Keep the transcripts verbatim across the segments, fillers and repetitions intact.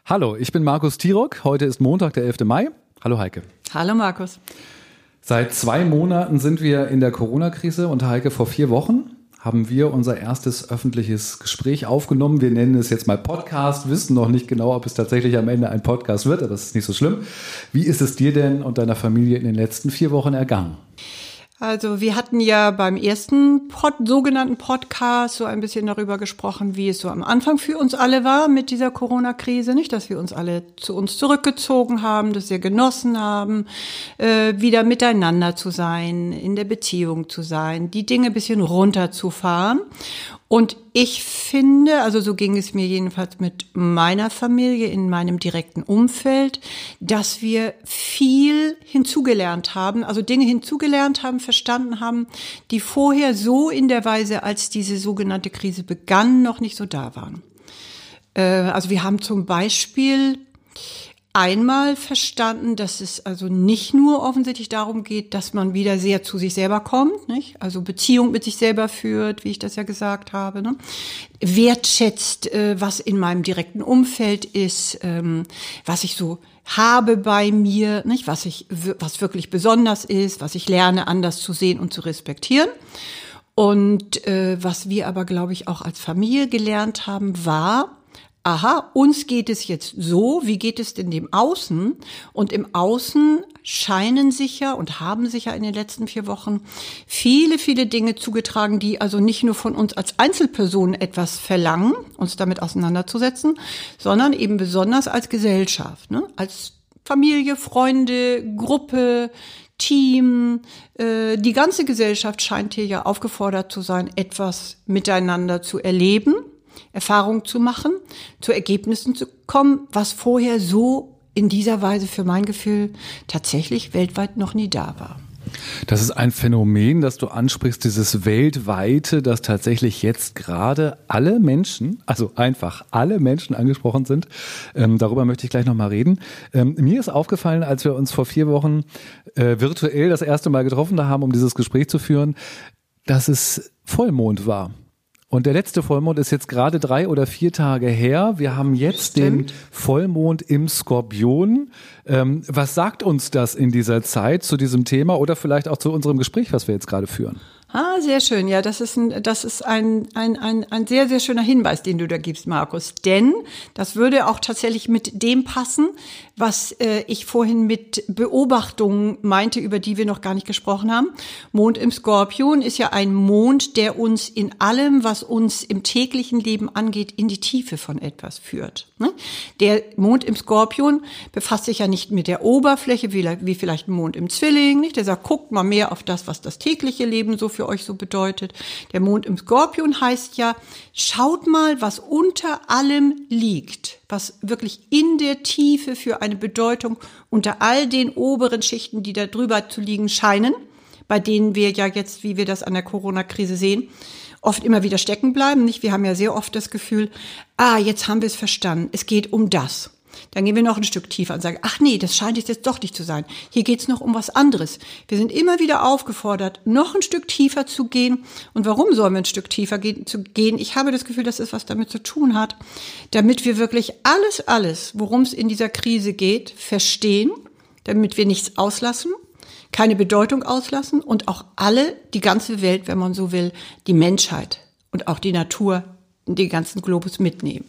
Hallo, ich bin Markus Tirock. Heute ist Montag, der elfte Mai. Hallo Heike. Hallo Markus. Seit zwei Monaten sind wir in der Corona-Krise und Heike, vor vier Wochen haben wir unser erstes öffentliches Gespräch aufgenommen. Wir nennen es jetzt mal Podcast, wissen noch nicht genau, ob es tatsächlich am Ende ein Podcast wird, aber das ist nicht so schlimm. Wie ist es dir denn und deiner Familie in den letzten vier Wochen ergangen? Also wir hatten ja beim ersten Pod, sogenannten Podcast so ein bisschen darüber gesprochen, wie es so am Anfang für uns alle war mit dieser Corona-Krise, nicht, dass wir uns alle zu uns zurückgezogen haben, dass wir genossen haben, äh, wieder miteinander zu sein, in der Beziehung zu sein, die Dinge ein bisschen runterzufahren. Und ich finde, also so ging es mir jedenfalls mit meiner Familie in meinem direkten Umfeld, dass wir viel hinzugelernt haben, also Dinge hinzugelernt haben, verstanden haben, die vorher so in der Weise, als diese sogenannte Krise begann, noch nicht so da waren. Äh, also wir haben zum Beispiel einmal verstanden, dass es also nicht nur offensichtlich darum geht, dass man wieder sehr zu sich selber kommt, nicht? Also Beziehung mit sich selber führt, wie ich das ja gesagt habe, ne? Wertschätzt, äh, was in meinem direkten Umfeld ist, ähm, was ich so habe bei mir, nicht? Was ich, was wirklich besonders ist, was ich lerne, anders zu sehen und zu respektieren. Und äh, was wir aber, glaube ich, auch als Familie gelernt haben, war: Aha, uns geht es jetzt so, wie geht es denn dem Außen? Und im Außen scheinen sich ja und haben sich ja in den letzten vier Wochen viele, viele Dinge zugetragen, die also nicht nur von uns als Einzelpersonen etwas verlangen, uns damit auseinanderzusetzen, sondern eben besonders als Gesellschaft, ne? Als Familie, Freunde, Gruppe, Team, äh, die ganze Gesellschaft scheint hier ja aufgefordert zu sein, etwas miteinander zu erleben, Erfahrungen zu machen, zu Ergebnissen zu kommen, was vorher so in dieser Weise für mein Gefühl tatsächlich weltweit noch nie da war. Das ist ein Phänomen, das du ansprichst, dieses weltweite, dass tatsächlich jetzt gerade alle Menschen, also einfach alle Menschen angesprochen sind. Ähm, darüber möchte ich gleich nochmal reden. Ähm, mir ist aufgefallen, als wir uns vor vier Wochen äh, virtuell das erste Mal getroffen haben, um dieses Gespräch zu führen, dass es Vollmond war. Und der letzte Vollmond ist jetzt gerade drei oder vier Tage her. Wir haben jetzt Stimmt. den Vollmond im Skorpion. Ähm, was sagt uns das in dieser Zeit zu diesem Thema oder vielleicht auch zu unserem Gespräch, was wir jetzt gerade führen? Ah, sehr schön. Ja, das ist ein, das ist ein, ein, ein, ein sehr, sehr schöner Hinweis, den du da gibst, Markus. Denn das würde auch tatsächlich mit dem passen, was äh, ich vorhin mit Beobachtungen meinte, über die wir noch gar nicht gesprochen haben. Mond im Skorpion ist ja ein Mond, der uns in allem, was uns im täglichen Leben angeht, in die Tiefe von etwas führt. Ne? Der Mond im Skorpion befasst sich ja nicht mit der Oberfläche, wie, wie vielleicht ein Mond im Zwilling, nicht? Der sagt, guckt mal mehr auf das, was das tägliche Leben so für euch so bedeutet. Der Mond im Skorpion heißt ja, schaut mal, was unter allem liegt, was wirklich in der Tiefe für eine Bedeutung unter all den oberen Schichten, die da drüber zu liegen scheinen, bei denen wir ja jetzt, wie wir das an der Corona-Krise sehen, oft immer wieder stecken bleiben, nicht? Wir haben ja sehr oft das Gefühl, ah, jetzt haben wir es verstanden, es geht um das. Dann gehen wir noch ein Stück tiefer und sagen, ach nee, das scheint jetzt doch nicht zu sein. Hier geht's noch um was anderes. Wir sind immer wieder aufgefordert, noch ein Stück tiefer zu gehen. Und warum sollen wir ein Stück tiefer gehen, zu gehen? Ich habe das Gefühl, dass es was damit zu tun hat, damit wir wirklich alles, alles, worum es in dieser Krise geht, verstehen, damit wir nichts auslassen, keine Bedeutung auslassen und auch alle, die ganze Welt, wenn man so will, die Menschheit und auch die Natur, den ganzen Globus mitnehmen.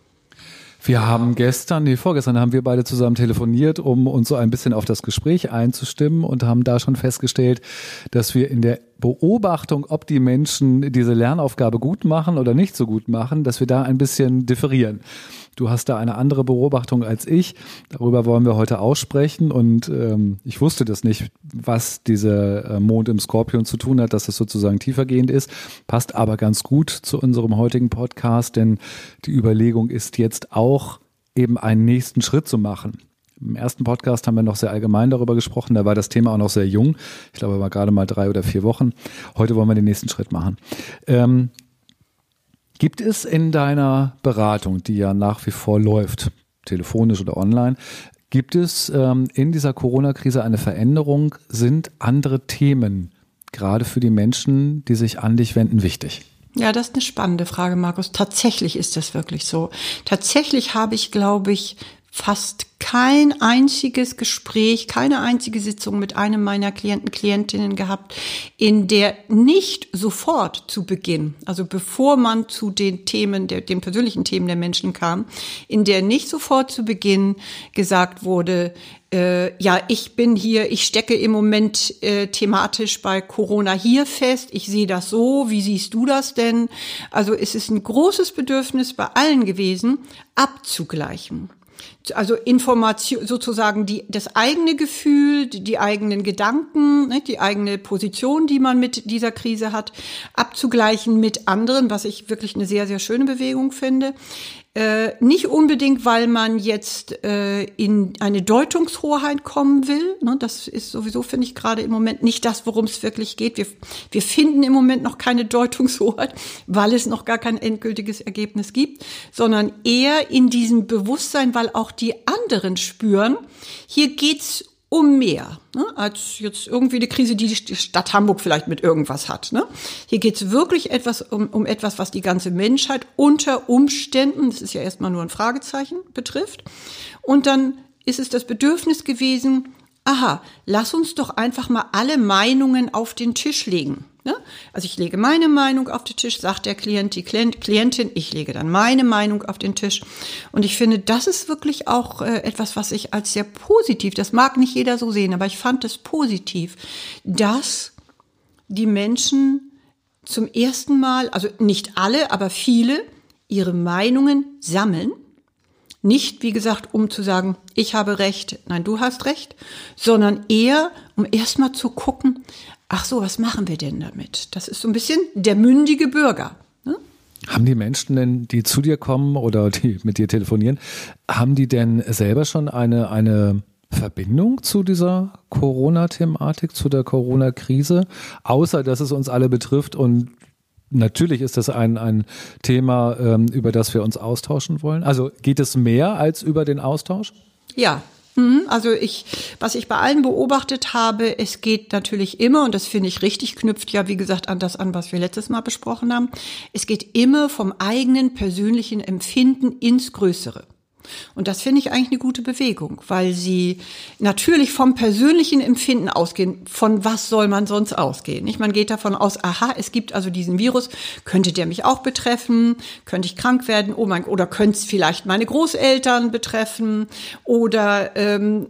Wir haben gestern, nee, vorgestern haben wir beide zusammen telefoniert, um uns so ein bisschen auf das Gespräch einzustimmen und haben da schon festgestellt, dass wir in der Beobachtung, ob die Menschen diese Lernaufgabe gut machen oder nicht so gut machen, dass wir da ein bisschen differieren. Du hast da eine andere Beobachtung als ich. Darüber wollen wir heute aussprechen. Und ähm, ich wusste das nicht, was dieser äh, Mond im Skorpion zu tun hat, dass es sozusagen tiefergehend ist. Passt aber ganz gut zu unserem heutigen Podcast, denn die Überlegung ist jetzt auch, eben einen nächsten Schritt zu machen. Im ersten Podcast haben wir noch sehr allgemein darüber gesprochen. Da war das Thema auch noch sehr jung. Ich glaube, es war gerade mal drei oder vier Wochen. Heute wollen wir den nächsten Schritt machen. Ähm, Gibt es in deiner Beratung, die ja nach wie vor läuft, telefonisch oder online, gibt es ähm, in dieser Corona-Krise eine Veränderung? Sind andere Themen gerade für die Menschen, die sich an dich wenden, wichtig? Ja, das ist eine spannende Frage, Markus. Tatsächlich ist das wirklich so. Tatsächlich habe ich, glaube ich, fast kein einziges Gespräch, keine einzige Sitzung mit einem meiner Klienten, Klientinnen gehabt, in der nicht sofort zu Beginn, also bevor man zu den Themen, der, den persönlichen Themen der Menschen kam, in der nicht sofort zu Beginn gesagt wurde, äh, ja, ich bin hier, ich stecke im Moment äh, thematisch bei Corona hier fest, ich sehe das so, wie siehst du das denn? Also es ist ein großes Bedürfnis bei allen gewesen, abzugleichen. Also Information, sozusagen die, das eigene Gefühl, die, die eigenen Gedanken, ne, die eigene Position, die man mit dieser Krise hat, abzugleichen mit anderen, was ich wirklich eine sehr, sehr schöne Bewegung finde. Äh, nicht unbedingt, weil man jetzt äh, in eine Deutungshoheit kommen will. Ne, das ist sowieso, finde ich, gerade im Moment nicht das, worum es wirklich geht. Wir, wir finden im Moment noch keine Deutungshoheit, weil es noch gar kein endgültiges Ergebnis gibt, sondern eher in diesem Bewusstsein, weil auch die anderen spüren, hier geht's um mehr, ne, als jetzt irgendwie eine Krise, die die Stadt Hamburg vielleicht mit irgendwas hat. Ne? Hier geht es wirklich etwas um, um etwas, was die ganze Menschheit unter Umständen, das ist ja erstmal nur ein Fragezeichen, betrifft. Und dann ist es das Bedürfnis gewesen, aha, lass uns doch einfach mal alle Meinungen auf den Tisch legen. Ne? Also ich lege meine Meinung auf den Tisch, sagt der Klient, die Klient, Klientin, ich lege dann meine Meinung auf den Tisch. Und ich finde, das ist wirklich auch äh, etwas, was ich als sehr positiv, das mag nicht jeder so sehen, aber ich fand es positiv, dass die Menschen zum ersten Mal, also nicht alle, aber viele, ihre Meinungen sammeln. Nicht, wie gesagt, um zu sagen, ich habe Recht, nein, du hast Recht, sondern eher, um erstmal zu gucken, ach so, was machen wir denn damit? Das ist so ein bisschen der mündige Bürger. Ne? Haben die Menschen denn, die zu dir kommen oder die mit dir telefonieren, haben die denn selber schon eine, eine Verbindung zu dieser Corona-Thematik, zu der Corona-Krise, außer dass es uns alle betrifft und natürlich ist das ein, ein Thema, ähm, über das wir uns austauschen wollen. Also geht es mehr als über den Austausch? Ja, also ich, was ich bei allen beobachtet habe, es geht natürlich immer, und das finde ich richtig, knüpft ja, wie gesagt, an das an, was wir letztes Mal besprochen haben, es geht immer vom eigenen persönlichen Empfinden ins Größere. Und das finde ich eigentlich eine gute Bewegung, weil sie natürlich vom persönlichen Empfinden ausgehen. Von was soll man sonst ausgehen? Nicht? Man geht davon aus, aha, es gibt also diesen Virus, könnte der mich auch betreffen? Könnte ich krank werden? Oh mein, oder könnte es vielleicht meine Großeltern betreffen? Oder ähm,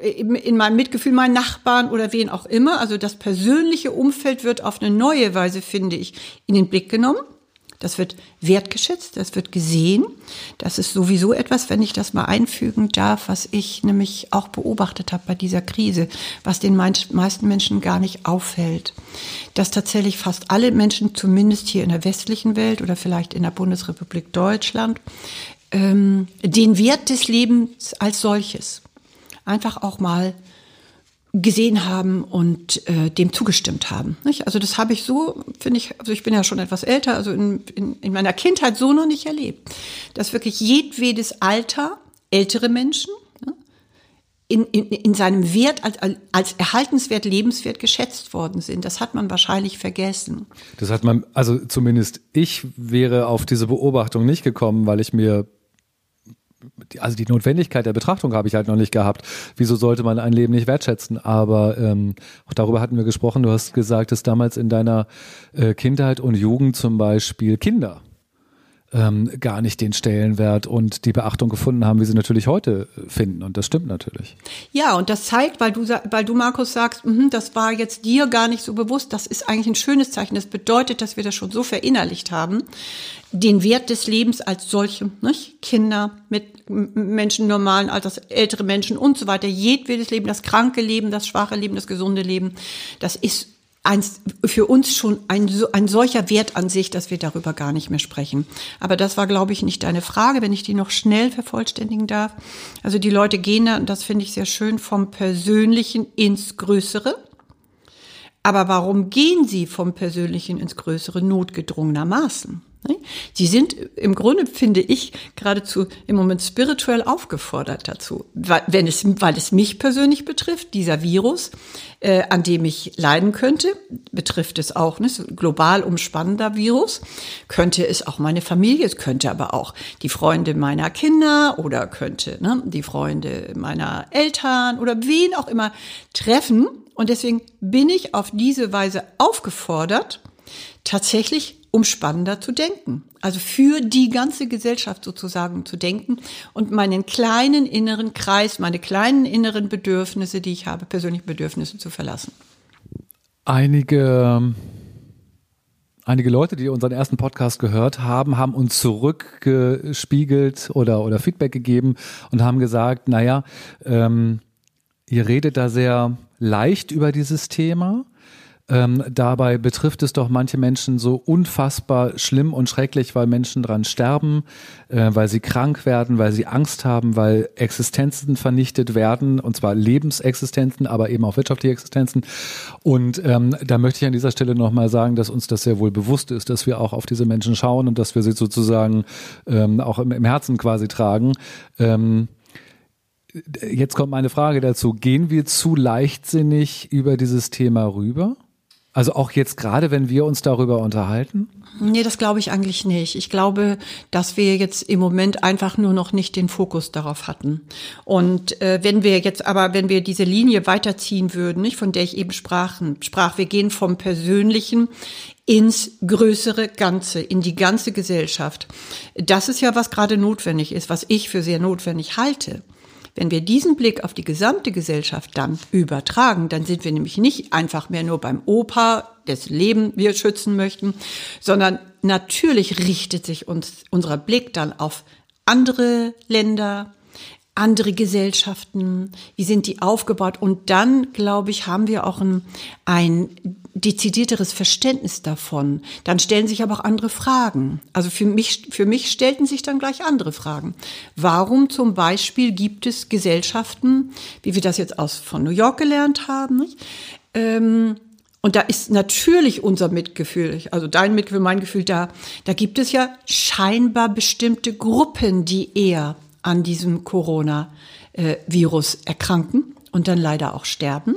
in meinem Mitgefühl meinen Nachbarn oder wen auch immer. Also das persönliche Umfeld wird auf eine neue Weise, finde ich, in den Blick genommen. Das wird wertgeschätzt, das wird gesehen. Das ist sowieso etwas, wenn ich das mal einfügen darf, was ich nämlich auch beobachtet habe bei dieser Krise, was den meisten Menschen gar nicht auffällt. Dass tatsächlich fast alle Menschen, zumindest hier in der westlichen Welt oder vielleicht in der Bundesrepublik Deutschland, ähm, den Wert des Lebens als solches einfach auch mal gesehen haben und äh, dem zugestimmt haben. Nicht? Also das habe ich so, finde ich, also ich bin ja schon etwas älter, also in, in, in meiner Kindheit so noch nicht erlebt, dass wirklich jedwedes Alter, ältere Menschen, ne, in, in, in seinem Wert als, als erhaltenswert, lebenswert geschätzt worden sind. Das hat man wahrscheinlich vergessen. Das hat man, also zumindest ich wäre auf diese Beobachtung nicht gekommen, weil ich mir also die Notwendigkeit der Betrachtung habe ich halt noch nicht gehabt. Wieso sollte man ein Leben nicht wertschätzen? Aber ähm, auch darüber hatten wir gesprochen. Du hast gesagt, dass damals in deiner äh, Kindheit und Jugend zum Beispiel Kinder ähm, gar nicht den Stellenwert und die Beachtung gefunden haben, wie sie natürlich heute finden. Und das stimmt natürlich. Ja, und das zeigt, weil du, weil du Markus sagst, mh, das war jetzt dir gar nicht so bewusst. Das ist eigentlich ein schönes Zeichen. Das bedeutet, dass wir das schon so verinnerlicht haben. Den Wert des Lebens als solchem, nicht? Kinder mit Menschen normalen Alters, ältere Menschen und so weiter, jedwedes Leben, das kranke Leben, das schwache Leben, das gesunde Leben, das ist eins, für uns schon ein, ein solcher Wert an sich, dass wir darüber gar nicht mehr sprechen. Aber das war, glaube ich, nicht deine Frage, wenn ich die noch schnell vervollständigen darf. Also die Leute gehen da, und das finde ich sehr schön, vom Persönlichen ins Größere. Aber warum gehen sie vom Persönlichen ins Größere? Notgedrungenermaßen. Sie sind im Grunde, finde ich, geradezu im Moment spirituell aufgefordert dazu, weil, wenn es, weil es mich persönlich betrifft, dieser Virus, äh, an dem ich leiden könnte, betrifft es auch, ne, so ein global umspannender Virus, könnte es auch meine Familie, es könnte aber auch die Freunde meiner Kinder oder könnte ne, die Freunde meiner Eltern oder wen auch immer treffen. Und deswegen bin ich auf diese Weise aufgefordert, tatsächlich umspannender zu denken. Also für die ganze Gesellschaft sozusagen zu denken und meinen kleinen inneren Kreis, meine kleinen inneren Bedürfnisse, die ich habe, persönliche Bedürfnisse zu verlassen. Einige, einige Leute, die unseren ersten Podcast gehört haben, haben uns zurückgespiegelt oder, oder Feedback gegeben und haben gesagt, naja, ähm, ihr redet da sehr leicht über dieses Thema. Ähm, dabei betrifft es doch manche Menschen so unfassbar schlimm und schrecklich, weil Menschen dran sterben, äh, weil sie krank werden, weil sie Angst haben, weil Existenzen vernichtet werden, und zwar Lebensexistenzen, aber eben auch wirtschaftliche Existenzen. Und ähm, da möchte ich an dieser Stelle nochmal sagen, dass uns das sehr wohl bewusst ist, dass wir auch auf diese Menschen schauen und dass wir sie sozusagen ähm, auch im, im Herzen quasi tragen. Ähm, Jetzt kommt meine Frage dazu. Gehen wir zu leichtsinnig über dieses Thema rüber? Also auch jetzt gerade, wenn wir uns darüber unterhalten? Nee, das glaube ich eigentlich nicht. Ich glaube, dass wir jetzt im Moment einfach nur noch nicht den Fokus darauf hatten. Und äh, wenn wir jetzt aber, wenn wir diese Linie weiterziehen würden, nicht, von der ich eben sprach, sprach, wir gehen vom Persönlichen ins größere Ganze, in die ganze Gesellschaft. Das ist ja, was gerade notwendig ist, was ich für sehr notwendig halte. Wenn wir diesen Blick auf die gesamte Gesellschaft dann übertragen, dann sind wir nämlich nicht einfach mehr nur beim Opa, dessen Leben wir schützen möchten, sondern natürlich richtet sich uns unser Blick dann auf andere Länder, andere Gesellschaften, wie sind die aufgebaut? Und dann, glaube ich, haben wir auch ein, ein dezidierteres Verständnis davon. Dann stellen sich aber auch andere Fragen. Also für mich, für mich stellten sich dann gleich andere Fragen. Warum zum Beispiel gibt es Gesellschaften, wie wir das jetzt aus von New York gelernt haben, nicht? Ähm, Und da ist natürlich unser Mitgefühl, also dein Mitgefühl, mein Gefühl da, da gibt es ja scheinbar bestimmte Gruppen, die eher an diesem Corona-Virus erkranken und dann leider auch sterben.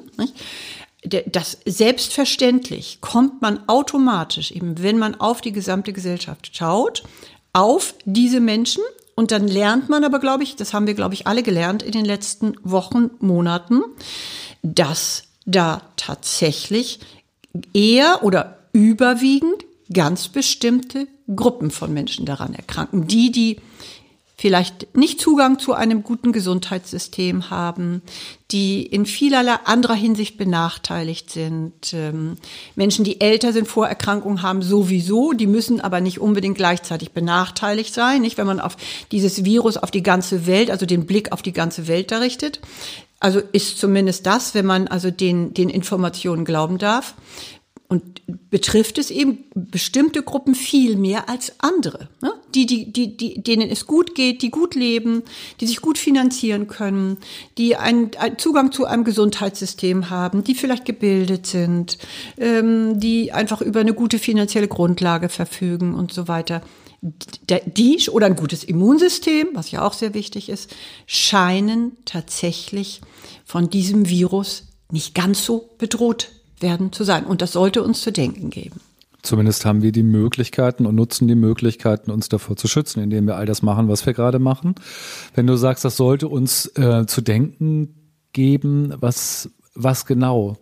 Das selbstverständlich kommt man automatisch, eben wenn man auf die gesamte Gesellschaft schaut, auf diese Menschen. Und dann lernt man aber, glaube ich, das haben wir, glaube ich, alle gelernt in den letzten Wochen, Monaten, dass da tatsächlich eher oder überwiegend ganz bestimmte Gruppen von Menschen daran erkranken. Die, die vielleicht nicht Zugang zu einem guten Gesundheitssystem haben, die in vielerlei anderer Hinsicht benachteiligt sind. Ähm, Menschen, die älter sind, Vorerkrankungen haben sowieso, die müssen aber nicht unbedingt gleichzeitig benachteiligt sein, nicht, wenn man auf dieses Virus, auf die ganze Welt, also den Blick auf die ganze Welt da richtet. Also ist zumindest das, wenn man also den, den Informationen glauben darf. Und betrifft es eben bestimmte Gruppen viel mehr als andere, ne? Die, die, die, die, denen es gut geht, die gut leben, die sich gut finanzieren können, die einen, einen Zugang zu einem Gesundheitssystem haben, die vielleicht gebildet sind, ähm, die einfach über eine gute finanzielle Grundlage verfügen und so weiter. Die oder ein gutes Immunsystem, was ja auch sehr wichtig ist, scheinen tatsächlich von diesem Virus nicht ganz so bedroht werden zu sein. Und das sollte uns zu denken geben. Zumindest haben wir die Möglichkeiten und nutzen die Möglichkeiten, uns davor zu schützen, indem wir all das machen, was wir gerade machen. Wenn du sagst, das sollte uns äh, zu denken geben, was, was genau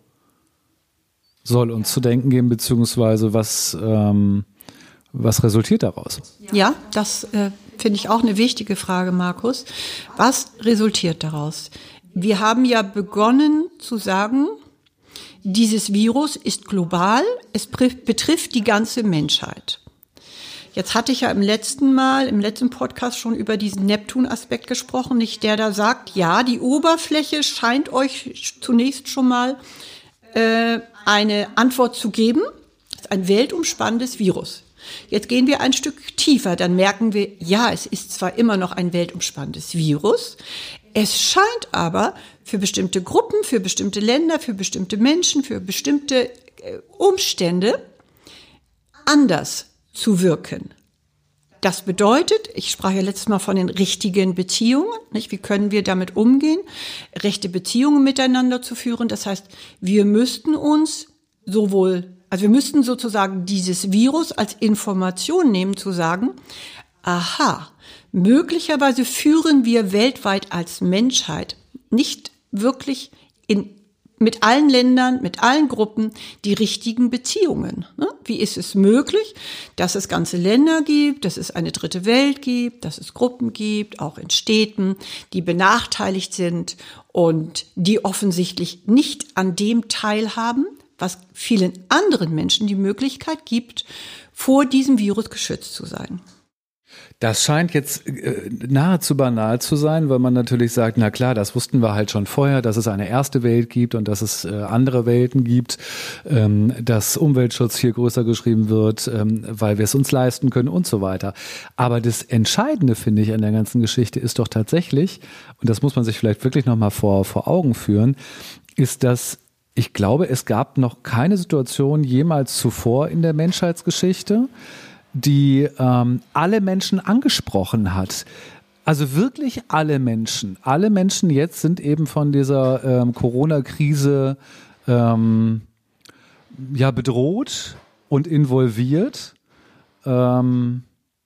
soll uns zu denken geben, beziehungsweise was, ähm, was resultiert daraus? Ja, das äh, finde ich auch eine wichtige Frage, Markus. Was resultiert daraus? Wir haben ja begonnen zu sagen, dieses Virus ist global, es betrifft die ganze Menschheit. Jetzt hatte ich ja im letzten Mal, im letzten Podcast schon über diesen Neptun-Aspekt gesprochen, nicht der da sagt, ja, die Oberfläche scheint euch zunächst schon mal äh, eine Antwort zu geben. Das ist ein weltumspannendes Virus. Jetzt gehen wir ein Stück tiefer, dann merken wir, ja, es ist zwar immer noch ein weltumspannendes Virus, es scheint aber für bestimmte Gruppen, für bestimmte Länder, für bestimmte Menschen, für bestimmte Umstände anders zu wirken Das bedeutet, ich sprach ja letztes Mal von den richtigen Beziehungen, nicht? Wie können wir damit umgehen, rechte Beziehungen miteinander zu führen? Das heißt, wir müssten uns sowohl, also wir müssten sozusagen dieses Virus als Information nehmen, zu sagen, aha, möglicherweise führen wir weltweit als Menschheit nicht wirklich in mit allen Ländern, mit allen Gruppen die richtigen Beziehungen. Wie ist es möglich, dass es ganze Länder gibt, dass es eine dritte Welt gibt, dass es Gruppen gibt, auch in Städten, die benachteiligt sind und die offensichtlich nicht an dem teilhaben, was vielen anderen Menschen die Möglichkeit gibt, vor diesem Virus geschützt zu sein. Das scheint jetzt äh, nahezu banal zu sein, weil man natürlich sagt, na klar, das wussten wir halt schon vorher, dass es eine erste Welt gibt und dass es äh, andere Welten gibt, ähm, dass Umweltschutz hier größer geschrieben wird, ähm, weil wir es uns leisten können und so weiter. Aber das Entscheidende, finde ich, an der ganzen Geschichte ist doch tatsächlich, und das muss man sich vielleicht wirklich nochmal vor, vor Augen führen, ist, dass ich glaube, es gab noch keine Situation jemals zuvor in der Menschheitsgeschichte, die ähm, alle Menschen angesprochen hat. Also wirklich alle Menschen. Alle Menschen jetzt sind eben von dieser ähm, Corona-Krise ähm, ja bedroht und involviert. Ähm,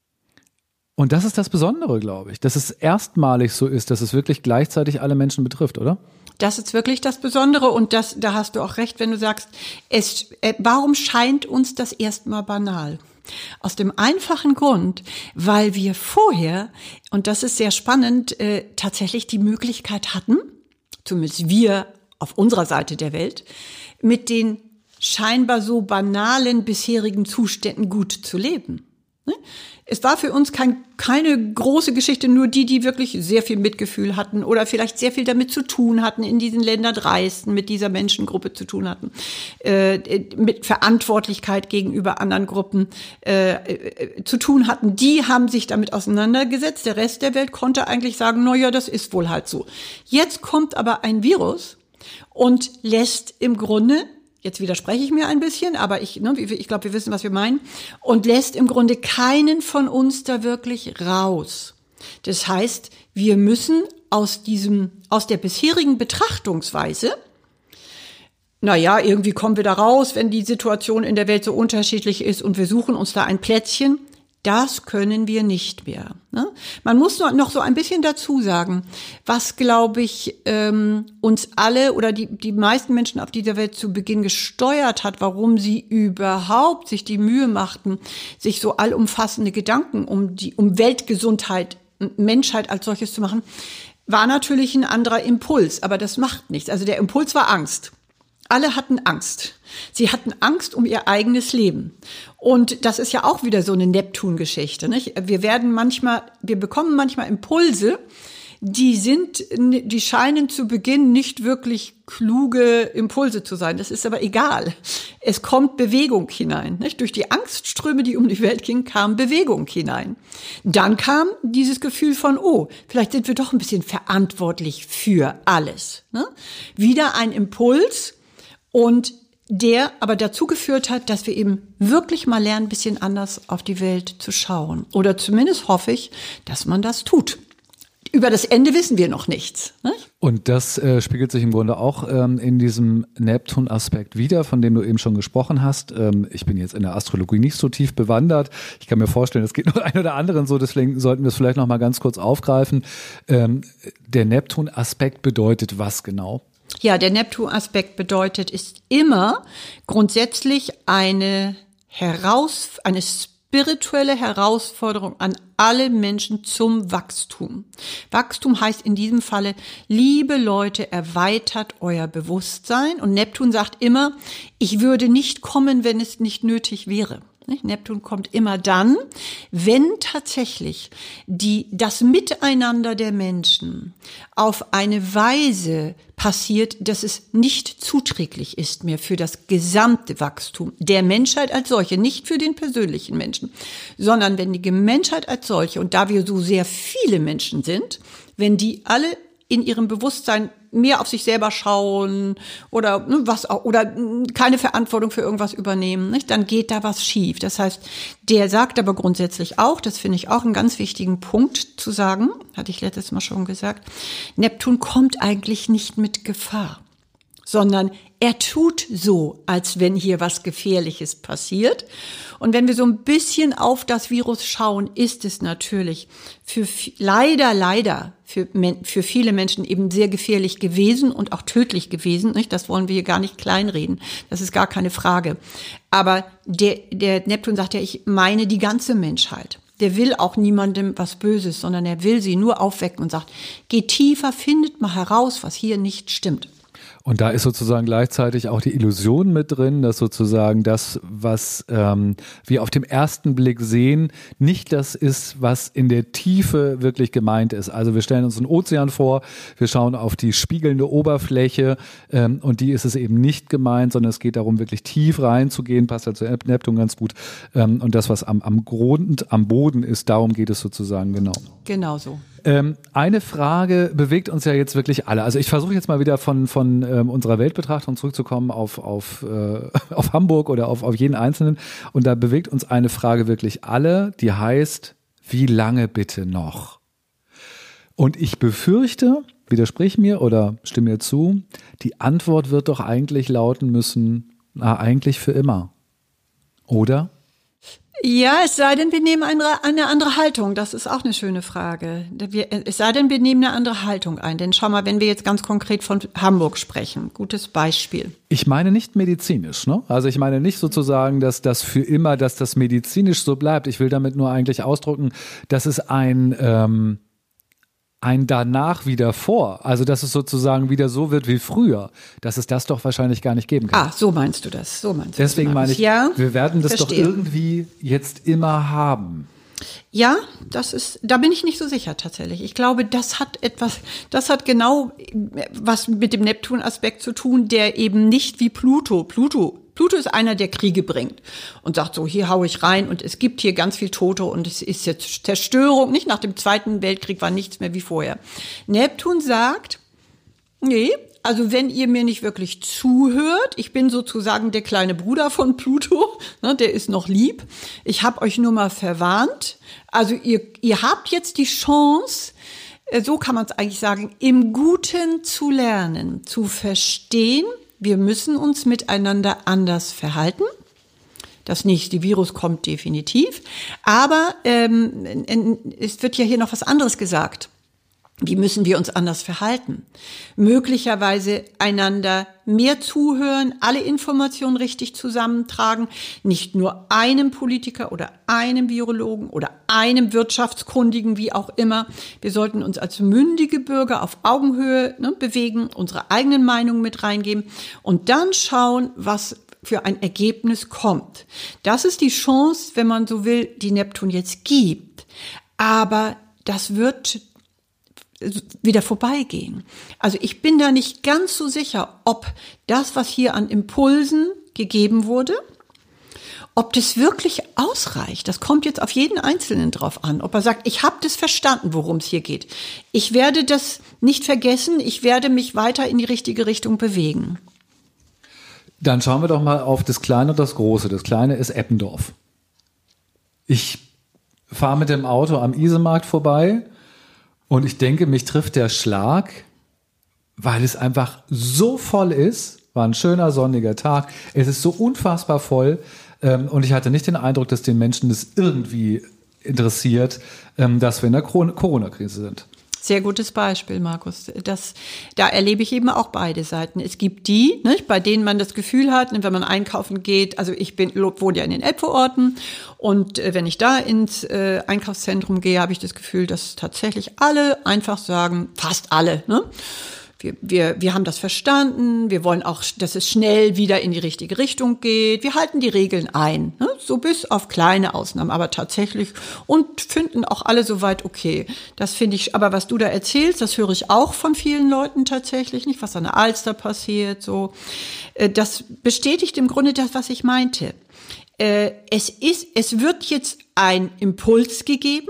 und das ist das Besondere, glaube ich, dass es erstmalig so ist, dass es wirklich gleichzeitig alle Menschen betrifft, oder? Das ist wirklich das Besondere und das, da hast du auch recht, wenn du sagst, es, äh, warum scheint uns das erstmal banal? Aus dem einfachen Grund, weil wir vorher, und das ist sehr spannend, äh, tatsächlich die Möglichkeit hatten, zumindest wir auf unserer Seite der Welt, mit den scheinbar so banalen bisherigen Zuständen gut zu leben. Ne? Es war für uns kein, keine große Geschichte, nur die, die wirklich sehr viel Mitgefühl hatten oder vielleicht sehr viel damit zu tun hatten, in diesen Ländern reisten, mit dieser Menschengruppe zu tun hatten, äh, mit Verantwortlichkeit gegenüber anderen Gruppen äh, äh, zu tun hatten. Die haben sich damit auseinandergesetzt. Der Rest der Welt konnte eigentlich sagen, na ja, das ist wohl halt so. Jetzt kommt aber ein Virus und lässt im Grunde, jetzt widerspreche ich mir ein bisschen, aber ich, ne, ich glaube, wir wissen, was wir meinen, und lässt im Grunde keinen von uns da wirklich raus. Das heißt, wir müssen aus diesem, aus der bisherigen Betrachtungsweise, na ja, irgendwie kommen wir da raus, wenn die Situation in der Welt so unterschiedlich ist und wir suchen uns da ein Plätzchen. Das können wir nicht mehr. Ne? Man muss noch so ein bisschen dazu sagen, was, glaube ich, ähm, uns alle oder die, die meisten Menschen auf dieser Welt zu Beginn gesteuert hat, warum sie überhaupt sich die Mühe machten, sich so allumfassende Gedanken um die um Weltgesundheit, Menschheit als solches zu machen, war natürlich ein anderer Impuls. Aber das macht nichts. Also der Impuls war Angst. Alle hatten Angst. Sie hatten Angst um ihr eigenes Leben. Und das ist ja auch wieder so eine Neptun-Geschichte, nicht? Wir werden manchmal, wir bekommen manchmal Impulse, die sind, die scheinen zu Beginn nicht wirklich kluge Impulse zu sein. Das ist aber egal. Es kommt Bewegung hinein, nicht? Durch die Angstströme, die um die Welt gingen, kam Bewegung hinein. Dann kam dieses Gefühl von, oh, vielleicht sind wir doch ein bisschen verantwortlich für alles, ne? Wieder ein Impuls. Und der aber dazu geführt hat, dass wir eben wirklich mal lernen, ein bisschen anders auf die Welt zu schauen. Oder zumindest hoffe ich, dass man das tut. Über das Ende wissen wir noch nichts. Ne? Und das äh, spiegelt sich im Grunde auch ähm, in diesem Neptun-Aspekt wider, von dem du eben schon gesprochen hast. Ähm, ich bin jetzt in der Astrologie nicht so tief bewandert. Ich kann mir vorstellen, es geht noch ein oder anderen so, deswegen sollten wir es vielleicht noch mal ganz kurz aufgreifen. Ähm, der Neptun-Aspekt bedeutet was genau? Ja, der Neptun-Aspekt bedeutet, ist immer grundsätzlich eine Heraus, eine spirituelle Herausforderung an alle Menschen zum Wachstum. Wachstum heißt in diesem Falle, liebe Leute, erweitert euer Bewusstsein. Und Neptun sagt immer, ich würde nicht kommen, wenn es nicht nötig wäre. Neptun kommt immer dann, wenn tatsächlich die, das Miteinander der Menschen auf eine Weise passiert, dass es nicht zuträglich ist mehr für das gesamte Wachstum der Menschheit als solche, nicht für den persönlichen Menschen, sondern wenn die Menschheit als solche, und da wir so sehr viele Menschen sind, wenn die alle in ihrem Bewusstsein mehr auf sich selber schauen oder ne, was auch, oder keine Verantwortung für irgendwas übernehmen, nicht? Dann geht da was schief. Das heißt, der sagt aber grundsätzlich auch, das finde ich auch einen ganz wichtigen Punkt zu sagen, hatte ich letztes Mal schon gesagt, Neptun kommt eigentlich nicht mit Gefahr, sondern er tut so, als wenn hier was Gefährliches passiert. Und wenn wir so ein bisschen auf das Virus schauen, ist es natürlich für leider, leider für, für viele Menschen eben sehr gefährlich gewesen und auch tödlich gewesen. Nicht? Das wollen wir hier gar nicht kleinreden. Das ist gar keine Frage. Aber der, der Neptun sagt ja, ich meine die ganze Menschheit. Der will auch niemandem was Böses, sondern er will sie nur aufwecken und sagt, geht tiefer, findet mal heraus, was hier nicht stimmt. Und da ist sozusagen gleichzeitig auch die Illusion mit drin, dass sozusagen das, was ähm, wir auf dem ersten Blick sehen, nicht das ist, was in der Tiefe wirklich gemeint ist. Also wir stellen uns einen Ozean vor, wir schauen auf die spiegelnde Oberfläche ähm, und die ist es eben nicht gemeint, sondern es geht darum, wirklich tief reinzugehen, passt ja zu Neptun ganz gut. Ähm, und das, was am, am Grund, am Boden ist, darum geht es sozusagen genau. Genau so. Ähm, eine Frage bewegt uns ja jetzt wirklich alle. Also ich versuche jetzt mal wieder von von ähm, unserer Weltbetrachtung zurückzukommen auf auf äh, auf Hamburg oder auf auf jeden Einzelnen. Und da bewegt uns eine Frage wirklich alle, die heißt: Wie lange bitte noch? Und ich befürchte, widersprich mir oder stimme mir zu, die Antwort wird doch eigentlich lauten müssen: Na, eigentlich für immer, oder? Ja, es sei denn, wir nehmen eine, eine andere Haltung. Das ist auch eine schöne Frage. Wir, es sei denn, wir nehmen eine andere Haltung ein. Denn schau mal, wenn wir jetzt ganz konkret von Hamburg sprechen, gutes Beispiel. Ich meine nicht medizinisch, ne? Also ich meine nicht sozusagen, dass das für immer, dass das medizinisch so bleibt. Ich will damit nur eigentlich ausdrücken, dass es ein ähm, ein danach wieder vor, also dass es sozusagen wieder so wird wie früher, dass es das doch wahrscheinlich gar nicht geben kann. Ah, so meinst du das, so meinst du das. Deswegen meine ich, ja, wir werden das verstehe. doch irgendwie jetzt immer haben. Ja, das ist, da bin ich nicht so sicher tatsächlich. Ich glaube, das hat etwas, das hat genau was mit dem Neptun-Aspekt zu tun, der eben nicht wie Pluto, Pluto, Pluto ist einer, der Kriege bringt und sagt so, hier hau ich rein und es gibt hier ganz viel Tote und es ist jetzt Zerstörung. Nicht nach dem Zweiten Weltkrieg war nichts mehr wie vorher. Neptun sagt, nee, also wenn ihr mir nicht wirklich zuhört, ich bin sozusagen der kleine Bruder von Pluto, ne, der ist noch lieb. Ich habe euch nur mal verwarnt. Also ihr, ihr habt jetzt die Chance, so kann man es eigentlich sagen, im Guten zu lernen, zu verstehen, wir müssen uns miteinander anders verhalten. Das nächste Virus kommt definitiv. Aber ähm, es wird ja hier noch was anderes gesagt. Wie müssen wir uns anders verhalten? Möglicherweise einander mehr zuhören, alle Informationen richtig zusammentragen, nicht nur einem Politiker oder einem Virologen oder einem Wirtschaftskundigen, wie auch immer. Wir sollten uns als mündige Bürger auf Augenhöhe ne, bewegen, unsere eigenen Meinungen mit reingeben und dann schauen, was für ein Ergebnis kommt. Das ist die Chance, wenn man so will, die Neptun jetzt gibt. Aber das wird wieder vorbeigehen. Also ich bin da nicht ganz so sicher, ob das, was hier an Impulsen gegeben wurde, ob das wirklich ausreicht. Das kommt jetzt auf jeden Einzelnen drauf an. Ob er sagt, ich habe das verstanden, worum es hier geht. Ich werde das nicht vergessen. Ich werde mich weiter in die richtige Richtung bewegen. Dann schauen wir doch mal auf das Kleine und das Große. Das Kleine ist Eppendorf. Ich fahre mit dem Auto am Isemarkt vorbei. Und ich denke, mich trifft der Schlag, weil es einfach so voll ist. War ein schöner sonniger Tag. Es ist so unfassbar voll. Und ich hatte nicht den Eindruck, dass den Menschen das irgendwie interessiert, dass wir in der Corona-Krise sind. Sehr gutes Beispiel, Markus. Das, da erlebe ich eben auch beide Seiten. Es gibt die, nicht, bei denen man das Gefühl hat, wenn man einkaufen geht, also ich bin, wohne ja in den Elbvororten und äh, wenn ich da ins äh, Einkaufszentrum gehe, habe ich das Gefühl, dass tatsächlich alle einfach sagen, fast alle, ne? Wir, wir, wir haben das verstanden, wir wollen auch, dass es schnell wieder in die richtige Richtung geht. Wir halten die Regeln ein, ne? So bis auf kleine Ausnahmen, aber tatsächlich und finden auch alle soweit okay. Das finde ich, aber was du da erzählst, das höre ich auch von vielen Leuten tatsächlich, nicht, was an der Alster passiert, so. Das bestätigt im Grunde das, was ich meinte. Es ist, es wird jetzt ein Impuls gegeben,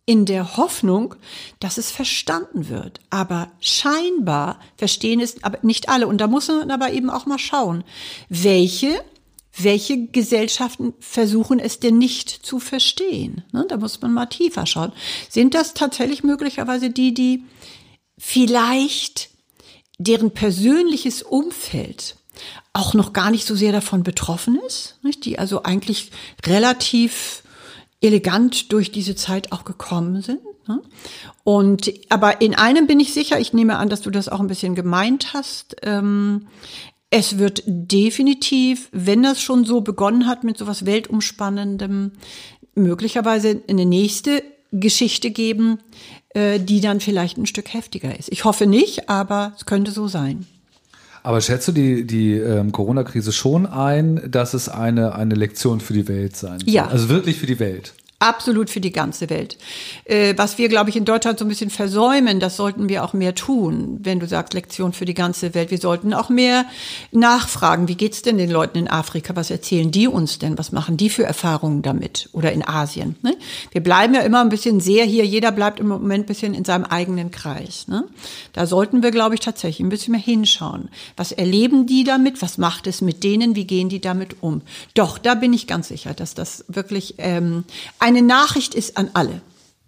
in der Hoffnung, dass es verstanden wird. Aber scheinbar verstehen es aber nicht alle. Und da muss man aber eben auch mal schauen, welche, welche Gesellschaften versuchen es denn nicht zu verstehen. Ne? Da muss man mal tiefer schauen. Sind das tatsächlich möglicherweise die, die vielleicht deren persönliches Umfeld auch noch gar nicht so sehr davon betroffen ist, nicht? Die also eigentlich relativ elegant durch diese Zeit auch gekommen sind. Ne? Und aber in einem bin ich sicher, ich nehme an, dass du das auch ein bisschen gemeint hast, ähm, es wird definitiv, wenn das schon so begonnen hat mit sowas Weltumspannendem, möglicherweise eine nächste Geschichte geben, äh, die dann vielleicht ein Stück heftiger ist. Ich hoffe nicht, aber es könnte so sein. Aber schätzt du die, die ähm, Corona-Krise schon ein, dass es eine, eine Lektion für die Welt sein soll? Ja. Also wirklich für die Welt? Absolut für die ganze Welt. Äh, was wir, glaube ich, in Deutschland so ein bisschen versäumen, das sollten wir auch mehr tun, wenn du sagst Lektion für die ganze Welt. Wir sollten auch mehr nachfragen, wie geht's denn den Leuten in Afrika? Was erzählen die uns denn? Was machen die für Erfahrungen damit? Oder in Asien? Ne? Wir bleiben ja immer ein bisschen sehr hier, jeder bleibt im Moment ein bisschen in seinem eigenen Kreis. Ne? Da sollten wir, glaube ich, tatsächlich ein bisschen mehr hinschauen. Was erleben die damit? Was macht es mit denen? Wie gehen die damit um? Doch, da bin ich ganz sicher, dass das wirklich ähm, eine Nachricht ist an alle.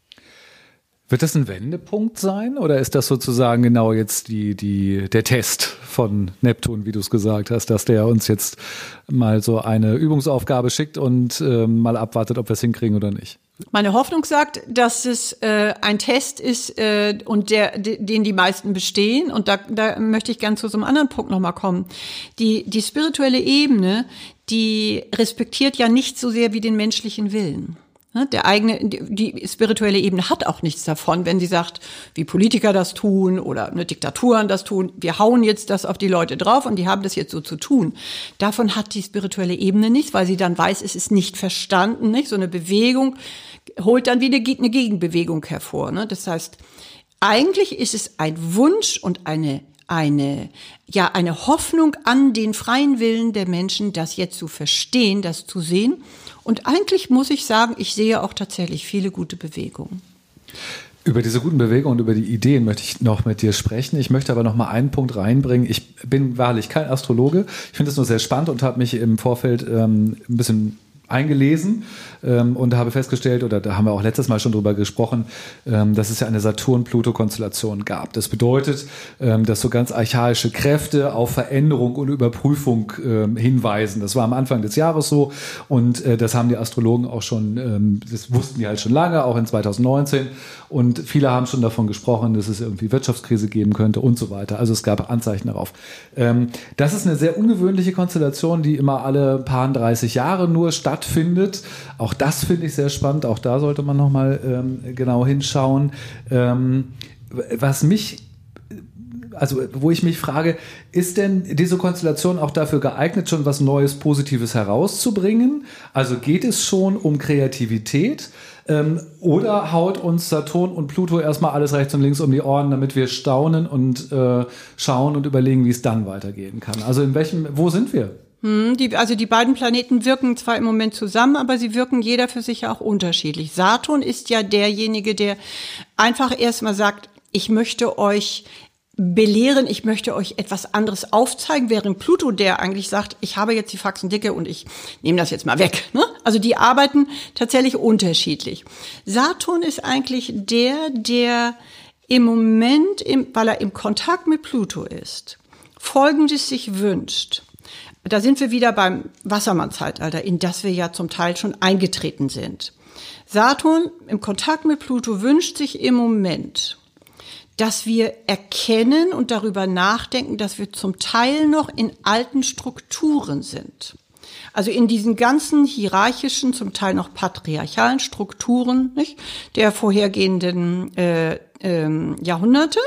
Wird das ein Wendepunkt sein oder ist das sozusagen genau jetzt die, die, der Test von Neptun, wie du es gesagt hast, dass der uns jetzt mal so eine Übungsaufgabe schickt und äh, mal abwartet, ob wir es hinkriegen oder nicht? Meine Hoffnung sagt, dass es äh, ein Test ist äh, und der, den die meisten bestehen. Und da, da möchte ich gern zu so einem anderen Punkt nochmal kommen. Die, die spirituelle Ebene, die respektiert ja nicht so sehr wie den menschlichen Willen. Der eigene, die spirituelle Ebene hat auch nichts davon, wenn sie sagt, wie Politiker das tun oder eine Diktaturen das tun. Wir hauen jetzt das auf die Leute drauf und die haben das jetzt so zu tun. Davon hat die spirituelle Ebene nichts, weil sie dann weiß, es ist nicht verstanden, nicht? So eine Bewegung holt dann wieder eine Gegenbewegung hervor. Ne? Das heißt, eigentlich ist es ein Wunsch und eine eine, ja, eine Hoffnung an den freien Willen der Menschen, das jetzt zu verstehen, das zu sehen. Und eigentlich muss ich sagen, ich sehe auch tatsächlich viele gute Bewegungen. Über diese guten Bewegungen und über die Ideen möchte ich noch mit dir sprechen. Ich möchte aber noch mal einen Punkt reinbringen. Ich bin wahrlich kein Astrologe. Ich finde es nur sehr spannend und habe mich im Vorfeld ähm, ein bisschen eingelesen ähm, und habe festgestellt, oder da haben wir auch letztes Mal schon drüber gesprochen, ähm, dass es ja eine Saturn-Pluto-Konstellation gab. Das bedeutet, ähm, dass so ganz archaische Kräfte auf Veränderung und Überprüfung ähm, hinweisen. Das war am Anfang des Jahres so und äh, das haben die Astrologen auch schon, ähm, das wussten die halt schon lange, auch in zwanzig neunzehn und viele haben schon davon gesprochen, dass es irgendwie Wirtschaftskrise geben könnte und so weiter. Also es gab Anzeichen darauf. Ähm, das ist eine sehr ungewöhnliche Konstellation, die immer alle paar dreißig Jahre nur stattfindet. Findet. Auch das finde ich sehr spannend. Auch da sollte man nochmal ähm, genau hinschauen. Ähm, was mich, also wo ich mich frage, ist denn diese Konstellation auch dafür geeignet, schon was Neues, Positives herauszubringen? Also geht es schon um Kreativität? Ähm, oder haut uns Saturn und Pluto erstmal alles rechts und links um die Ohren, damit wir staunen und äh, schauen und überlegen, wie es dann weitergehen kann? Also in welchem, wo sind wir? Die, also die beiden Planeten wirken zwar im Moment zusammen, aber sie wirken jeder für sich auch unterschiedlich. Saturn ist ja derjenige, der einfach erstmal sagt, ich möchte euch belehren, ich möchte euch etwas anderes aufzeigen, während Pluto, der eigentlich sagt, ich habe jetzt die Faxen dicke und ich nehme das jetzt mal weg. Ne? Also die arbeiten tatsächlich unterschiedlich. Saturn ist eigentlich der, der im Moment, im, weil er im Kontakt mit Pluto ist, Folgendes sich wünscht. Da sind wir wieder beim Wassermann-Zeitalter, in das wir ja zum Teil schon eingetreten sind. Saturn im Kontakt mit Pluto wünscht sich im Moment, dass wir erkennen und darüber nachdenken, dass wir zum Teil noch in alten Strukturen sind. Also in diesen ganzen hierarchischen, zum Teil noch patriarchalen Strukturen, nicht, der vorhergehenden äh, äh, Jahrhunderte.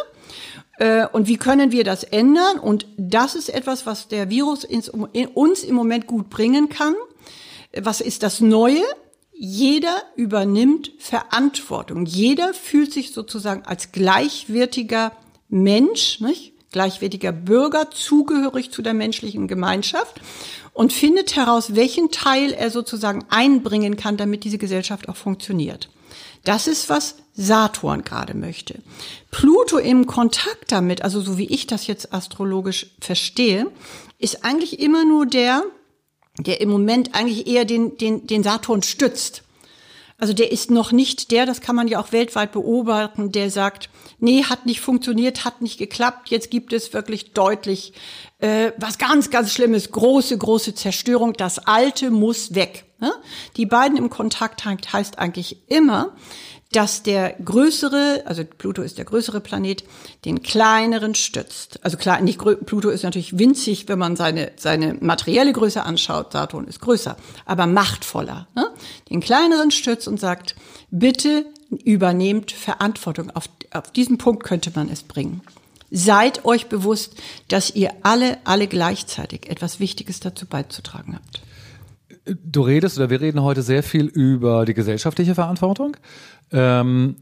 Und wie können wir das ändern? Und das ist etwas, was der Virus ins, in uns im Moment gut bringen kann. Was ist das Neue? Jeder übernimmt Verantwortung. Jeder fühlt sich sozusagen als gleichwertiger Mensch, nicht? Gleichwertiger Bürger, zugehörig zu der menschlichen Gemeinschaft und findet heraus, welchen Teil er sozusagen einbringen kann, damit diese Gesellschaft auch funktioniert. Das ist, was Saturn gerade möchte. Pluto im Kontakt damit, also so wie ich das jetzt astrologisch verstehe, ist eigentlich immer nur der, der im Moment eigentlich eher den, den, den Saturn stützt. Also der ist noch nicht der, das kann man ja auch weltweit beobachten, der sagt, nee, hat nicht funktioniert, hat nicht geklappt, jetzt gibt es wirklich deutlich äh, was ganz, ganz Schlimmes, große, große Zerstörung, das Alte muss weg. Ne? Die beiden im Kontakt heißt eigentlich immer, dass der größere, also Pluto ist der größere Planet, den kleineren stützt. Also klar, nicht Pluto ist natürlich winzig, wenn man seine seine materielle Größe anschaut. Saturn ist größer, aber machtvoller. Ne? Den kleineren stützt und sagt: Bitte übernehmt Verantwortung. Auf auf diesen Punkt könnte man es bringen. Seid euch bewusst, dass ihr alle alle gleichzeitig etwas Wichtiges dazu beizutragen habt. Du redest oder wir reden heute sehr viel über die gesellschaftliche Verantwortung. Ähm,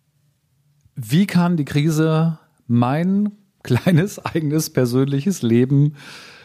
wie kann die Krise mein kleines, eigenes, persönliches Leben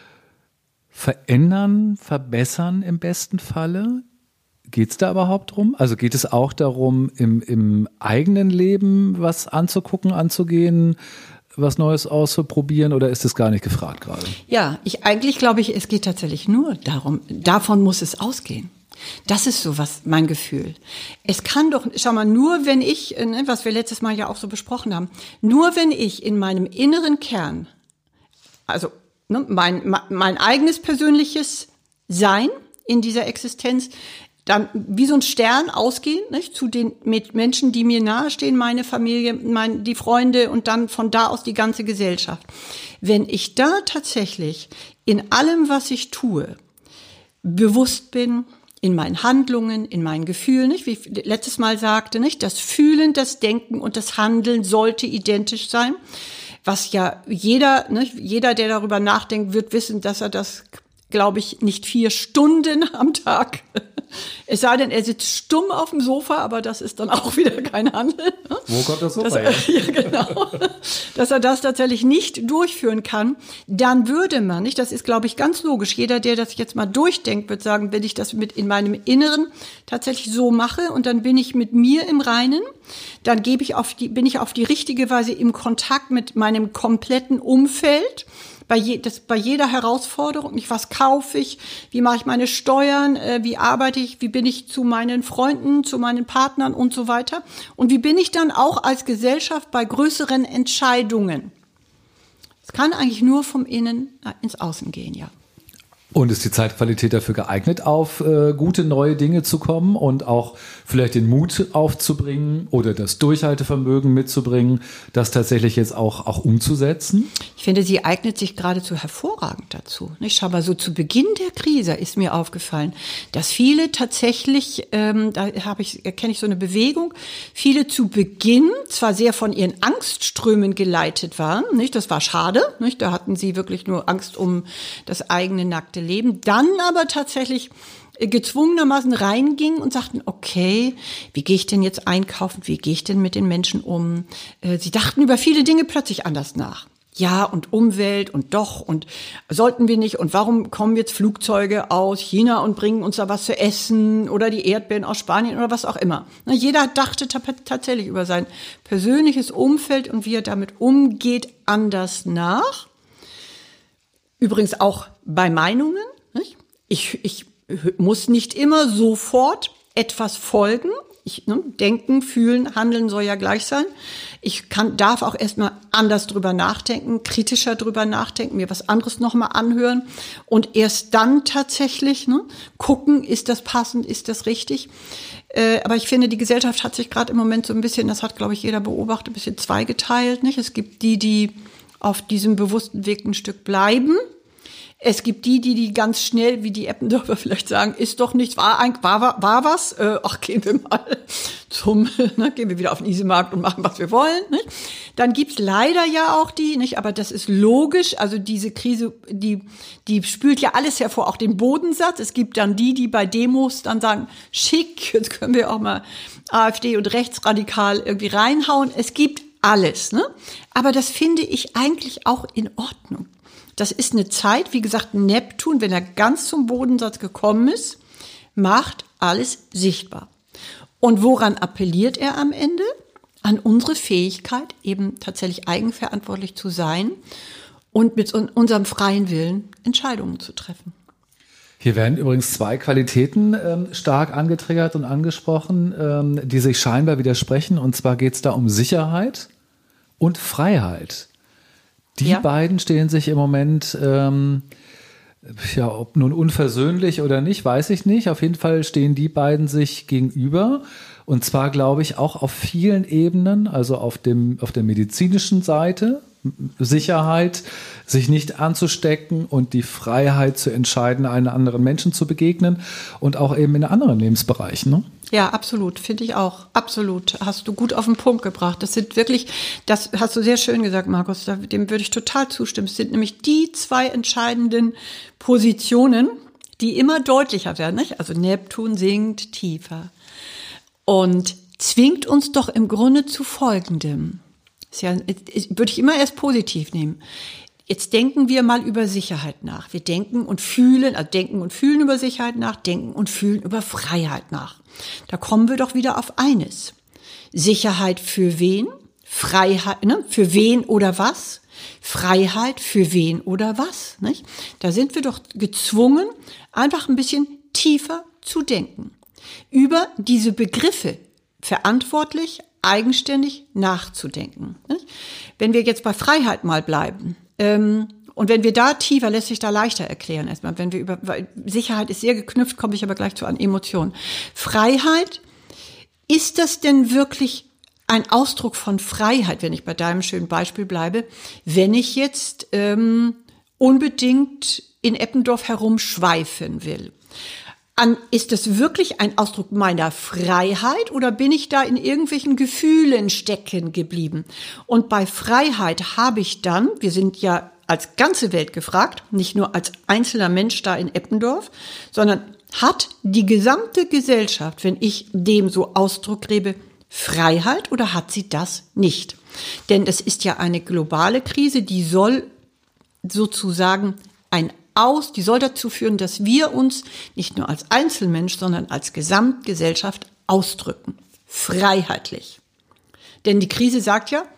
verändern, verbessern im besten Falle? Geht es da überhaupt drum? Also geht es auch darum, im, im eigenen Leben was anzugucken, anzugehen, was Neues auszuprobieren, oder ist es gar nicht gefragt gerade? Ja, ich eigentlich glaube ich, es geht tatsächlich nur darum, davon muss es ausgehen. Das ist so was, mein Gefühl. Es kann doch, schau mal, nur wenn ich, ne, was wir letztes Mal ja auch so besprochen haben, nur wenn ich in meinem inneren Kern, also ne, mein, mein eigenes persönliches Sein in dieser Existenz, dann wie so ein Stern ausgehen, nicht, zu den mit Menschen, die mir nahestehen, meine Familie, mein, die Freunde und dann von da aus die ganze Gesellschaft. Wenn ich da tatsächlich in allem, was ich tue, bewusst bin, in meinen Handlungen, in meinen Gefühlen, nicht, wie ich letztes Mal sagte, nicht, das Fühlen, das Denken und das Handeln sollte identisch sein, was ja jeder, nicht, jeder, der darüber nachdenkt, wird wissen, dass er das, glaube ich, nicht vier Stunden am Tag, es sei denn, er sitzt stumm auf dem Sofa, aber das ist dann auch wieder kein Handeln. Wo kommt das Sofa her? Ja, genau. Dass er das tatsächlich nicht durchführen kann, dann würde man, nicht, das ist, glaube ich, ganz logisch, jeder, der das jetzt mal durchdenkt, wird sagen, wenn ich das mit in meinem Inneren tatsächlich so mache und dann bin ich mit mir im Reinen, dann gebe ich auf die, bin ich auf die richtige Weise im Kontakt mit meinem kompletten Umfeld, bei, je, das, bei jeder Herausforderung, nicht, was kaufe ich, wie mache ich meine Steuern, äh, wie arbeite ich, wie bin ich zu meinen Freunden, zu meinen Partnern und so weiter. Und wie bin ich dann auch als Gesellschaft bei größeren Entscheidungen. Es kann eigentlich nur vom Innen ins Außen gehen, ja. Und ist die Zeitqualität dafür geeignet, auf äh, gute neue Dinge zu kommen und auch vielleicht den Mut aufzubringen oder das Durchhaltevermögen mitzubringen, das tatsächlich jetzt auch, auch umzusetzen? Ich finde, sie eignet sich geradezu hervorragend dazu. Ich schau mal, so zu Beginn der Krise ist mir aufgefallen, dass viele tatsächlich, ähm, da habe ich, kenne ich so eine Bewegung, viele zu Beginn zwar sehr von ihren Angstströmen geleitet waren, nicht? Das war schade, nicht? Da hatten sie wirklich nur Angst um das eigene nackte Leben, dann aber tatsächlich gezwungenermaßen reingingen und sagten, okay, wie gehe ich denn jetzt einkaufen, wie gehe ich denn mit den Menschen um? Sie dachten über viele Dinge plötzlich anders nach. Ja, und Umwelt und doch und sollten wir nicht und warum kommen jetzt Flugzeuge aus China und bringen uns da was zu essen oder die Erdbeeren aus Spanien oder was auch immer. Jeder dachte t- tatsächlich über sein persönliches Umfeld und wie er damit umgeht anders nach. Übrigens auch bei Meinungen. Nicht? Ich, ich muss nicht immer sofort etwas folgen. Ich, ne, denken, fühlen, handeln soll ja gleich sein. Ich kann, darf auch erstmal anders drüber nachdenken, kritischer drüber nachdenken, mir was anderes nochmal anhören und erst dann tatsächlich ne, gucken, ist das passend, ist das richtig. Äh, aber ich finde, die Gesellschaft hat sich gerade im Moment so ein bisschen, das hat, glaube ich, jeder beobachtet, ein bisschen zweigeteilt. Nicht? Es gibt die, die auf diesem bewussten Weg ein Stück bleiben. Es gibt die, die die ganz schnell, wie die Eppendorfer vielleicht sagen, ist doch nichts, war, war, war was, äh, ach, gehen wir mal zum, ne, gehen wir wieder auf den Isemarkt und machen, was wir wollen. Nicht? Dann gibt's leider ja auch die, nicht, aber das ist logisch, also diese Krise, die, die spült ja alles hervor, auch den Bodensatz. Es gibt dann die, die bei Demos dann sagen, schick, jetzt können wir auch mal AfD und rechtsradikal irgendwie reinhauen. Es gibt alles, ne? Aber das finde ich eigentlich auch in Ordnung. Das ist eine Zeit, wie gesagt, Neptun, wenn er ganz zum Bodensatz gekommen ist, macht alles sichtbar. Und woran appelliert er am Ende? An unsere Fähigkeit, eben tatsächlich eigenverantwortlich zu sein und mit unserem freien Willen Entscheidungen zu treffen. Hier werden übrigens zwei Qualitäten ähm, stark angetriggert und angesprochen, ähm, die sich scheinbar widersprechen. Und zwar geht es da um Sicherheit und Freiheit. Die ja. beiden stehen sich im Moment, ähm, ja, ob nun unversöhnlich oder nicht, weiß ich nicht. Auf jeden Fall stehen die beiden sich gegenüber. Und zwar, glaube ich, auch auf vielen Ebenen, also auf dem, auf der medizinischen Seite, Sicherheit, sich nicht anzustecken und die Freiheit zu entscheiden, einen anderen Menschen zu begegnen und auch eben in anderen Lebensbereichen. Ne? Ja, absolut, finde ich auch. Absolut. Hast du gut auf den Punkt gebracht. Das sind wirklich, das hast du sehr schön gesagt, Markus, dem würde ich total zustimmen. Es sind nämlich die zwei entscheidenden Positionen, die immer deutlicher werden. Nicht? Also Neptun sinkt tiefer und zwingt uns doch im Grunde zu Folgendem. Ist ja, würde ich immer erst positiv nehmen. Jetzt denken wir mal über Sicherheit nach. Wir denken und fühlen, also denken und fühlen über Sicherheit nach, denken und fühlen über Freiheit nach. Da kommen wir doch wieder auf eines. Sicherheit für wen? Freiheit, ne? Für wen oder was? Freiheit für wen oder was? Nicht? Da sind wir doch gezwungen, einfach ein bisschen tiefer zu denken. Über diese Begriffe verantwortlich, eigenständig nachzudenken. Wenn wir jetzt bei Freiheit mal bleiben, ähm, und wenn wir da tiefer, lässt sich da leichter erklären erstmal, wenn wir über, weil Sicherheit ist sehr geknüpft, komme ich aber gleich zu an Emotionen. Freiheit, ist das denn wirklich ein Ausdruck von Freiheit, wenn ich bei deinem schönen Beispiel bleibe, wenn ich jetzt ähm, unbedingt in Eppendorf herumschweifen will? An, ist das wirklich ein Ausdruck meiner Freiheit oder bin ich da in irgendwelchen Gefühlen stecken geblieben? Und bei Freiheit habe ich dann, wir sind ja als ganze Welt gefragt, nicht nur als einzelner Mensch da in Eppendorf, sondern hat die gesamte Gesellschaft, wenn ich dem so Ausdruck gebe, Freiheit oder hat sie das nicht? Denn es ist ja eine globale Krise, die soll sozusagen ein aus, die soll dazu führen, dass wir uns nicht nur als Einzelmensch, sondern als Gesamtgesellschaft ausdrücken. Freiheitlich. Denn die Krise sagt ja,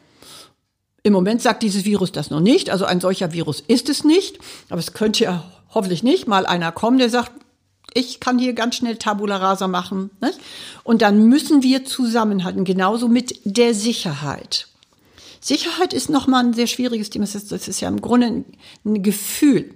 im Moment sagt dieses Virus das noch nicht, also ein solcher Virus ist es nicht, aber es könnte ja hoffentlich nicht mal einer kommen, der sagt, ich kann hier ganz schnell Tabula Rasa machen. Nicht? Und dann müssen wir zusammenhalten, genauso mit der Sicherheit. Sicherheit ist nochmal ein sehr schwieriges Thema, das ist, das ist ja im Grunde ein, ein Gefühl.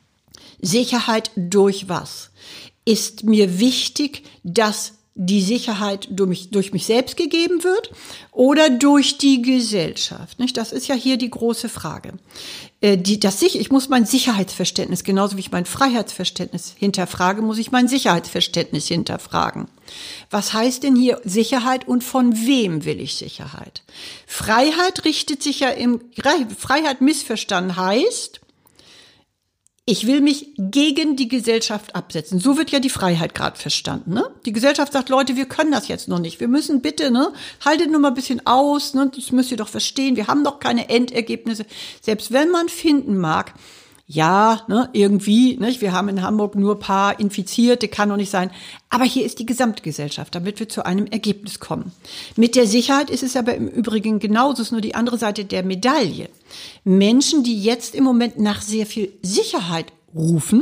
Sicherheit durch was? Ist mir wichtig, dass die Sicherheit durch mich, durch mich selbst gegeben wird oder durch die Gesellschaft? Nicht? Das ist ja hier die große Frage. Äh, die, das, ich muss mein Sicherheitsverständnis, genauso wie ich mein Freiheitsverständnis hinterfrage, muss ich mein Sicherheitsverständnis hinterfragen. Was heißt denn hier Sicherheit und von wem will ich Sicherheit? Freiheit richtet sich ja im, Freiheit missverstanden heißt, ich will mich gegen die Gesellschaft absetzen. So wird ja die Freiheit gerade verstanden. Ne? Die Gesellschaft sagt, Leute, wir können das jetzt noch nicht. Wir müssen bitte, ne, haltet nur mal ein bisschen aus. Ne? Das müsst ihr doch verstehen. Wir haben doch keine Endergebnisse. Selbst wenn man finden mag, ja, ne, irgendwie, nicht? Wir haben in Hamburg nur ein paar Infizierte, kann doch nicht sein. Aber hier ist die Gesamtgesellschaft, damit wir zu einem Ergebnis kommen. Mit der Sicherheit ist es aber im Übrigen genauso, es ist nur die andere Seite der Medaille. Menschen, die jetzt im Moment nach sehr viel Sicherheit rufen,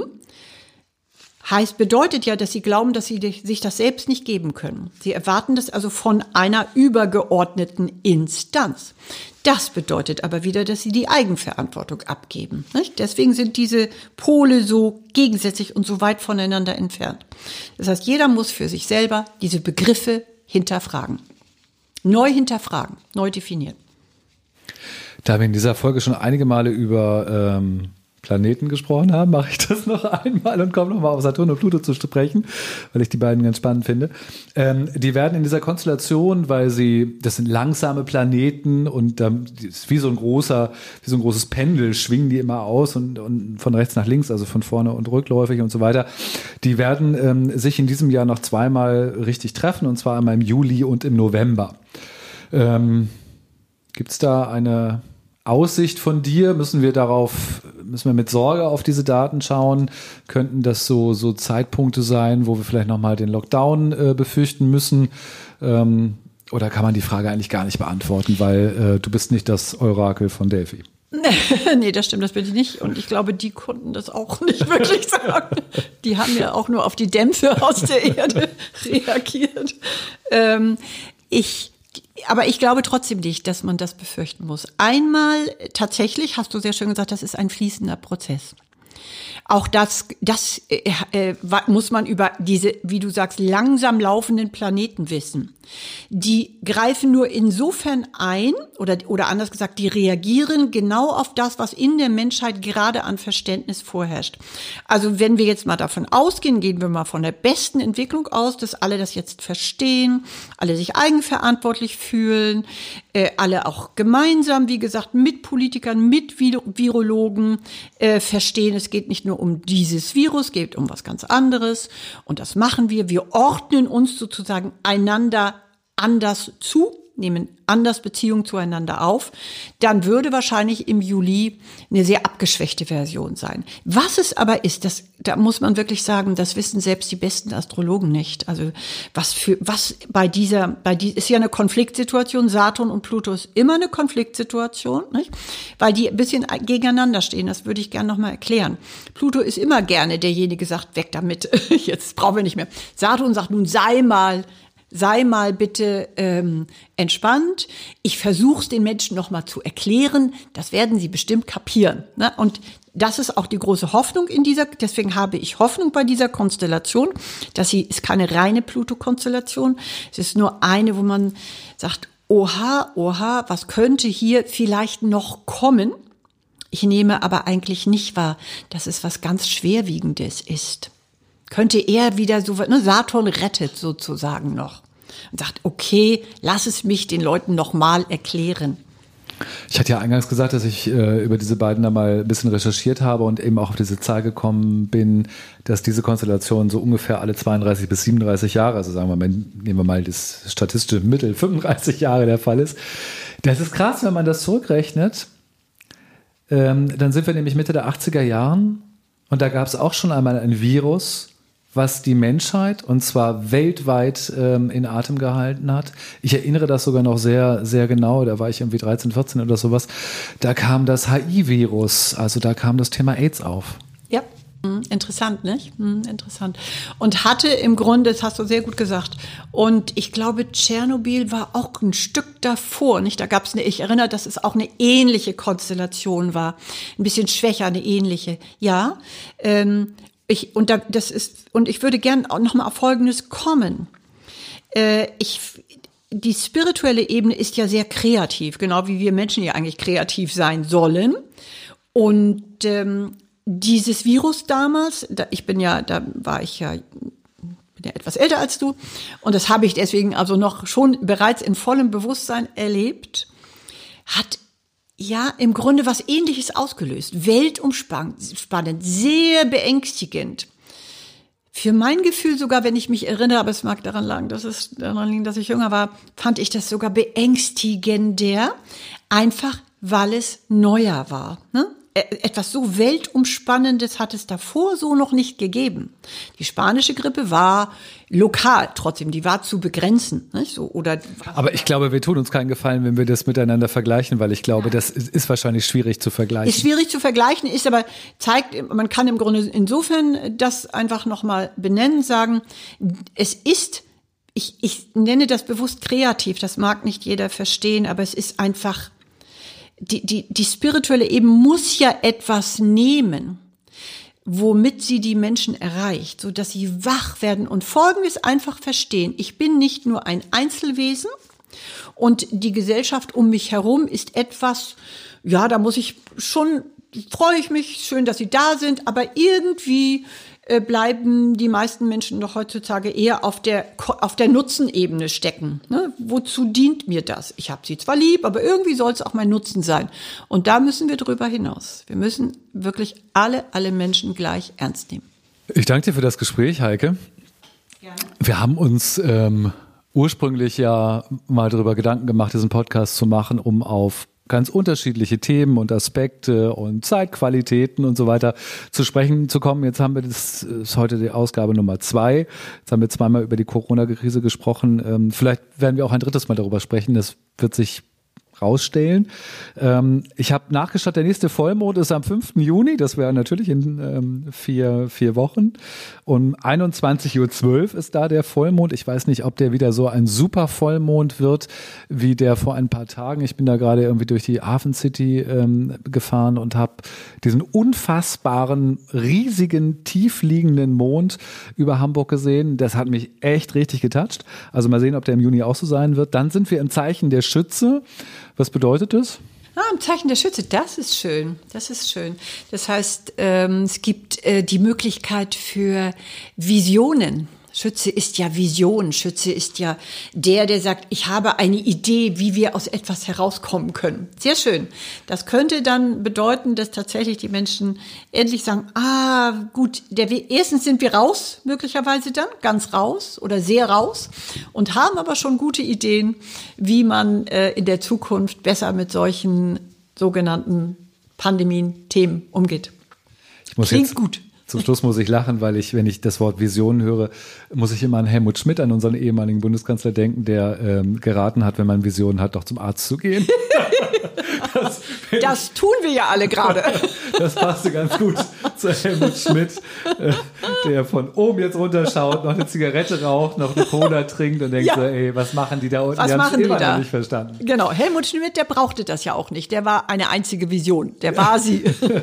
heißt, bedeutet ja, dass sie glauben, dass sie sich das selbst nicht geben können. Sie erwarten das also von einer übergeordneten Instanz. Das bedeutet aber wieder, dass sie die Eigenverantwortung abgeben. Nicht? Deswegen sind diese Pole so gegensätzlich und so weit voneinander entfernt. Das heißt, jeder muss für sich selber diese Begriffe hinterfragen. Neu hinterfragen, neu definieren. Da wir in dieser Folge schon einige Male über ähm, Planeten gesprochen haben, mache ich das noch einmal und komme nochmal auf Saturn und Pluto zu sprechen, weil ich die beiden ganz spannend finde. Ähm, die werden in dieser Konstellation, weil sie, das sind langsame Planeten und ähm, ist wie so ein großer, wie so ein großes Pendel, schwingen die immer aus und, und von rechts nach links, also von vorne und rückläufig und so weiter. Die werden ähm, sich in diesem Jahr noch zweimal richtig treffen, und zwar einmal im Juli und im November. Ähm, Gibt es da eine Aussicht von dir? Müssen wir darauf müssen wir mit Sorge auf diese Daten schauen? Könnten das so, so Zeitpunkte sein, wo wir vielleicht nochmal den Lockdown äh, befürchten müssen? Ähm, oder kann man die Frage eigentlich gar nicht beantworten, weil äh, du bist nicht das Orakel von Delphi? Nee, das stimmt, das bin ich nicht. Und ich glaube, die konnten das auch nicht wirklich sagen. Die haben ja auch nur auf die Dämpfe aus der Erde reagiert. Ähm, ich, aber ich glaube trotzdem nicht, dass man das befürchten muss. Einmal, tatsächlich, hast du sehr schön gesagt, das ist ein fließender Prozess. Auch das, das äh, äh, muss man über diese, wie du sagst, langsam laufenden Planeten wissen. Die greifen nur insofern ein, oder, oder anders gesagt, die reagieren genau auf das, was in der Menschheit gerade an Verständnis vorherrscht. Also wenn wir jetzt mal davon ausgehen, gehen wir mal von der besten Entwicklung aus, dass alle das jetzt verstehen, alle sich eigenverantwortlich fühlen, äh, alle auch gemeinsam, wie gesagt, mit Politikern, mit Virologen äh, verstehen, es geht nicht nur um dieses Virus, es geht um was ganz anderes. Und das machen wir. Wir ordnen uns sozusagen einander anders zu, nehmen anders Beziehungen zueinander auf, dann würde wahrscheinlich im Juli eine sehr abgeschwächte Version sein. Was es aber ist, das, da muss man wirklich sagen, das wissen selbst die besten Astrologen nicht. Also was für, was bei dieser, bei die, ist ja eine Konfliktsituation. Saturn und Pluto ist immer eine Konfliktsituation, nicht? Weil die ein bisschen gegeneinander stehen. Das würde ich gerne noch mal erklären. Pluto ist immer gerne derjenige, sagt, weg damit. Jetzt brauchen wir nicht mehr. Saturn sagt, nun sei mal Sei mal bitte ähm, entspannt. Ich versuche es den Menschen noch mal zu erklären. Das werden sie bestimmt kapieren. Ne? Und das ist auch die große Hoffnung in dieser. Deswegen habe ich Hoffnung bei dieser Konstellation, dass sie ist keine reine Pluto-Konstellation. Es ist nur eine, wo man sagt: Oha, oha, was könnte hier vielleicht noch kommen? Ich nehme aber eigentlich nicht wahr, dass es was ganz Schwerwiegendes ist. Könnte er wieder so, ne, Saturn rettet sozusagen noch und sagt, okay, lass es mich den Leuten noch mal erklären. Ich hatte ja eingangs gesagt, dass ich äh, über diese beiden da mal ein bisschen recherchiert habe und eben auch auf diese Zahl gekommen bin, dass diese Konstellation so ungefähr alle zweiunddreißig bis siebenunddreißig Jahre, also sagen wir mal, nehmen wir mal das statistische Mittel, fünfunddreißig Jahre der Fall ist. Das ist krass, wenn man das zurückrechnet. Ähm, dann sind wir nämlich Mitte der achtziger Jahren und da gab es auch schon einmal ein Virus, was die Menschheit, und zwar weltweit, ähm, in Atem gehalten hat. Ich erinnere das sogar noch sehr, sehr genau, da war ich irgendwie dreizehn, vierzehn oder sowas. Da kam das H I-Virus, also da kam das Thema AIDS auf. Ja, interessant, nicht? Interessant. Und hatte im Grunde, das hast du sehr gut gesagt, und ich glaube, Tschernobyl war auch ein Stück davor, nicht? Da gab es eine, ich erinnere, dass es auch eine ähnliche Konstellation war, ein bisschen schwächer, eine ähnliche. Ja, ähm, Ich, und da, das ist, und ich würde gern auch noch mal auf Folgendes kommen. Äh, ich, die spirituelle Ebene ist ja sehr kreativ, genau wie wir Menschen ja eigentlich kreativ sein sollen. Und ähm, dieses Virus damals, da, ich bin ja, da war ich ja, bin ja etwas älter als du, und das habe ich deswegen also noch schon bereits in vollem Bewusstsein erlebt, hat ja im Grunde was Ähnliches ausgelöst. Weltumspannend, sehr beängstigend. Für mein Gefühl sogar, wenn ich mich erinnere, aber es mag daran liegen, dass es daran liegen, dass ich jünger war, fand ich das sogar beängstigender, einfach weil es neuer war. Ne? Etwas so Weltumspannendes hat es davor so noch nicht gegeben. Die spanische Grippe war lokal, trotzdem, die war zu begrenzen. Nicht? So, oder aber ich glaube, wir tun uns keinen Gefallen, wenn wir das miteinander vergleichen, weil ich glaube, das ist, ist wahrscheinlich schwierig zu vergleichen. Ist schwierig zu vergleichen, ist aber, zeigt, man kann im Grunde insofern das einfach nochmal benennen, sagen, es ist, ich, ich nenne das bewusst kreativ, das mag nicht jeder verstehen, aber es ist einfach, Die, die, die spirituelle Ebene muss ja etwas nehmen, womit sie die Menschen erreicht, so dass sie wach werden und Folgendes einfach verstehen. Ich bin nicht nur ein Einzelwesen und die Gesellschaft um mich herum ist etwas, ja, da muss ich schon, freue ich mich, schön, dass sie da sind, aber irgendwie äh, bleiben die meisten Menschen doch heutzutage eher auf der auf der Nutzenebene stecken. Ne? Wozu dient mir das? Ich habe sie zwar lieb, aber irgendwie soll es auch mein Nutzen sein. Und da müssen wir drüber hinaus. Wir müssen wirklich alle, alle Menschen gleich ernst nehmen. Ich danke dir für das Gespräch, Heike. Gerne. Wir haben uns ähm, ursprünglich ja mal darüber Gedanken gemacht, diesen Podcast zu machen, um auf ganz unterschiedliche Themen und Aspekte und Zeitqualitäten und so weiter zu sprechen zu kommen. Jetzt haben wir, das ist heute die Ausgabe Nummer zwei. Jetzt haben wir zweimal über die Corona-Krise gesprochen. Ähm, vielleicht werden wir auch ein drittes Mal darüber sprechen. Das wird sich rausstellen. Ähm, ich habe nachgeschaut, der nächste Vollmond ist am fünften Juni, das wäre natürlich in ähm, vier, vier Wochen. Um einundzwanzig Uhr zwölf ist da der Vollmond. Ich weiß nicht, ob der wieder so ein super Vollmond wird, wie der vor ein paar Tagen. Ich bin da gerade irgendwie durch die Hafen City ähm, gefahren und habe diesen unfassbaren, riesigen, tiefliegenden Mond über Hamburg gesehen. Das hat mich echt richtig getoucht. Also mal sehen, ob der im Juni auch so sein wird. Dann sind wir im Zeichen der Schütze. Was bedeutet das? Ah, im Zeichen der Schütze, das ist schön, das ist schön. Das heißt, ähm, es gibt äh, die Möglichkeit für Visionen. Schütze ist ja Vision, Schütze ist ja der, der sagt, ich habe eine Idee, wie wir aus etwas herauskommen können. Sehr schön. Das könnte dann bedeuten, dass tatsächlich die Menschen endlich sagen, ah, gut, der, erstens sind wir raus, möglicherweise dann, ganz raus oder sehr raus und haben aber schon gute Ideen, wie man äh, in der Zukunft besser mit solchen sogenannten Pandemien, Themen umgeht. Ich muss Klingt jetzt gut. Zum Schluss muss ich lachen, weil ich, wenn ich das Wort Vision höre, muss ich immer an Helmut Schmidt, an unseren ehemaligen Bundeskanzler denken, der ähm, geraten hat, wenn man Visionen hat, doch zum Arzt zu gehen. Das, das tun wir ja alle gerade. Das passte ganz gut zu Helmut Schmidt, äh, der von oben jetzt runterschaut, noch eine Zigarette raucht, noch eine Cola trinkt und denkt ja. so, ey, was machen die da unten? Was die machen die immer da? Noch nicht verstanden. Genau, Helmut Schmidt, der brauchte das ja auch nicht. Der war eine einzige Vision. Der war sie.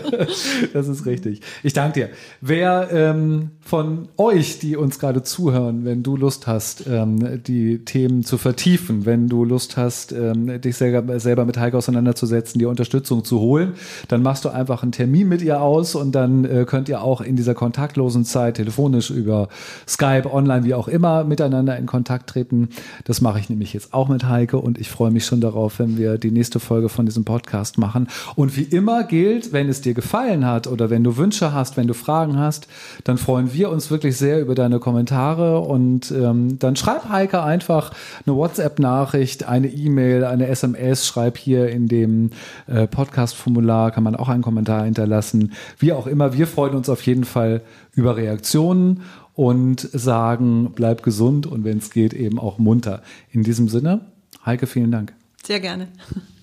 Das ist richtig. Ich danke dir. Wer ähm, von euch, die uns gerade zuhören, wenn du Lust hast, ähm, die Themen zu vertiefen, wenn du Lust hast, ähm, dich selber, selber mit Heike auseinanderzusetzen, dir Unterstützung zu holen, dann machst du einfach einen Termin mit ihr aus und dann äh, könnt ihr auch in dieser kontaktlosen Zeit telefonisch über Skype, online, wie auch immer, miteinander in Kontakt treten. Das mache ich nämlich jetzt auch mit Heike und ich freue mich schon darauf, wenn wir die nächste Folge von diesem Podcast machen. Und wie immer gilt, wenn es dir gefallen hat oder wenn du Wünsche hast, wenn du Fragen hast, dann freuen wir uns wirklich sehr über deine Kommentare und ähm, dann schreib Heike einfach eine WhatsApp-Nachricht, eine E-Mail, eine S M S, schreib hier in dem äh, Podcast-Formular, kann man auch einen Kommentar hinterlassen. Wie auch immer, wir freuen uns auf jeden Fall über Reaktionen und sagen, bleib gesund und wenn es geht, eben auch munter. In diesem Sinne, Heike, vielen Dank. Sehr gerne.